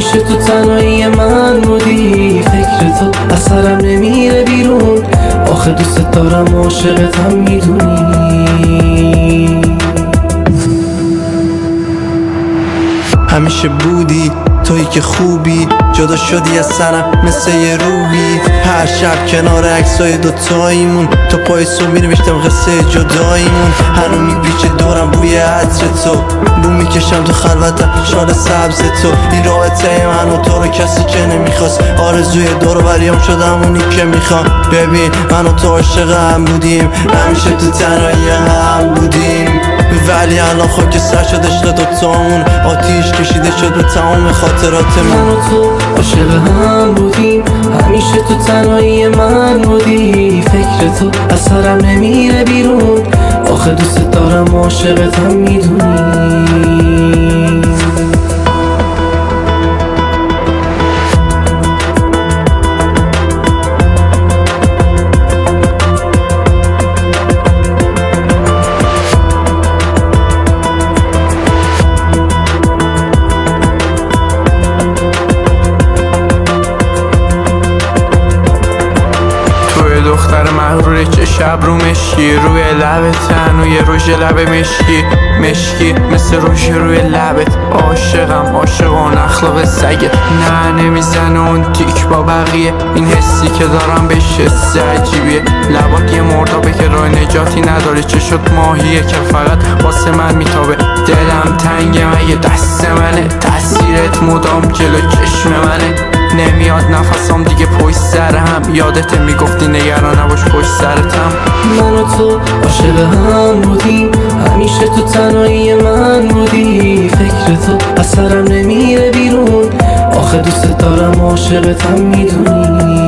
همیشه تو تنهایی من بودی، فکر تو اثرم نمیره بیرون، آخه دوست دارم عاشقتم میدونی. همیشه بودی تویی که خوبی، جدا شدی از سرم مثل یه روحی. هر شب کنار عکسای دوتاییمون تا پای صبح می‌نوشتم قصه جداییمون. هنو میپیچه دورم بوی عطر تو، بو میکشم تو خلوتم شال سبز تو. این رابطه من و تو رو کسی که نمیخواست، آرزوی دور و بریام شدم اونی که میخوام. ببین من و تو عاشق هم بودیم، همیشه تو تنهایی هم بودیم، ولی الان خاک سر شد عشق دوتامون، آتیش کشیده شد به تمام خاطراتمون. من و تو عاشق هم بودیم، همیشه تو تنهایی من بودی، فکر تو اثرم نمیره بیرون، آخه دوست دارم عاشقتم میدونی. دختر مغروره که شب رو مشکی، روی لبت تنوی رژ لب مشکی مثل رژ روی لبت. عاشقان اخلاق سگه، نه نمیزنه اون تیک با بقیه، این حسی که دارم بهش حس عجیبیه. لبات یه مردابه که راه نجاتی نداره، چه شد ماهیه که فقط واسه من میتابه. دلم تنگه مگه دست منه، تاثیرت مدام جلو چشم منه. نمیاد نفسم دیگه پشت سر هم، یادت میگفتی نگران نباش پشت سرتم. من و تو عاشق هم بودیم، همیشه تو تنهایی من بودی، فکر تو اثرم نمیره بیرون، آخه دوست دارم عاشقتم میدونی.